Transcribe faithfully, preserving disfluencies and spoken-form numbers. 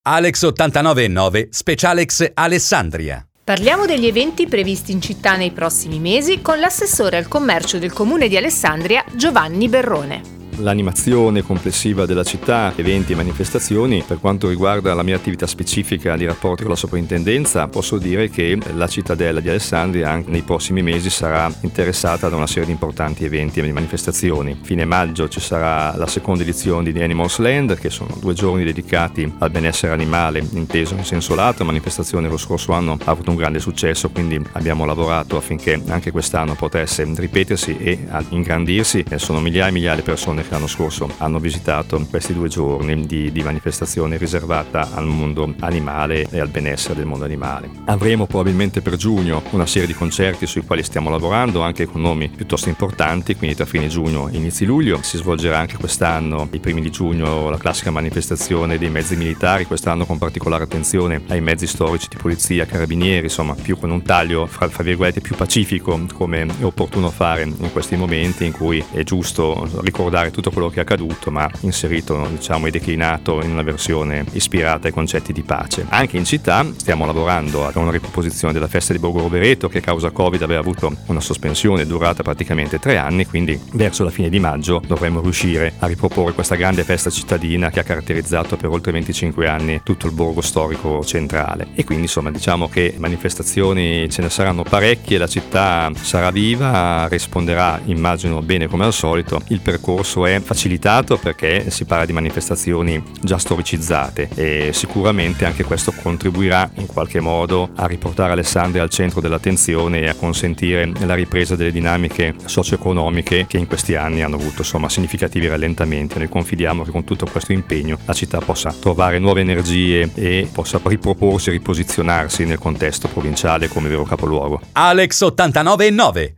Alex ottantanove e nove Specialex Alessandria. Parliamo degli eventi previsti in città nei prossimi mesi con l'assessore al commercio del comune di Alessandria, Giovanni Berrone. L'animazione complessiva della città, eventi e manifestazioni. Per quanto riguarda la mia attività specifica di rapporti con la soprintendenza, posso dire che la cittadella di Alessandria anche nei prossimi mesi sarà interessata da una serie di importanti eventi e manifestazioni. Fine maggio ci sarà la seconda edizione di Animals Land, che sono due giorni dedicati al benessere animale inteso in senso lato. La manifestazione lo scorso anno ha avuto un grande successo, quindi abbiamo lavorato affinché anche quest'anno potesse ripetersi e ingrandirsi. E sono migliaia e migliaia di persone che l'anno scorso hanno visitato questi due giorni di, di manifestazione riservata al mondo animale e al benessere del mondo animale. Avremo probabilmente per giugno una serie di concerti sui quali stiamo lavorando, anche con nomi piuttosto importanti, quindi tra fine giugno e inizi luglio. Si svolgerà anche quest'anno, i primi di giugno, la classica manifestazione dei mezzi militari, quest'anno con particolare attenzione ai mezzi storici di polizia, carabinieri, insomma più con un taglio fra, fra virgolette più pacifico, come è opportuno fare in questi momenti in cui è giusto ricordare tutto quello che è accaduto, ma inserito, diciamo, e declinato in una versione ispirata ai concetti di pace. Anche in città stiamo lavorando a una riproposizione della festa di Borgo Rovereto, che a causa Covid aveva avuto una sospensione durata praticamente tre anni, quindi verso la fine di maggio dovremmo riuscire a riproporre questa grande festa cittadina che ha caratterizzato per oltre venticinque anni tutto il borgo storico centrale. E quindi insomma diciamo che manifestazioni ce ne saranno parecchie, la città sarà viva, risponderà immagino bene come al solito. Il percorso è facilitato perché si parla di manifestazioni già storicizzate e sicuramente anche questo contribuirà in qualche modo a riportare Alessandria al centro dell'attenzione e a consentire la ripresa delle dinamiche socio-economiche che in questi anni hanno avuto insomma significativi rallentamenti. Noi confidiamo che con tutto questo impegno la città possa trovare nuove energie e possa riproporsi e riposizionarsi nel contesto provinciale come vero capoluogo. Alex ottantanove e nove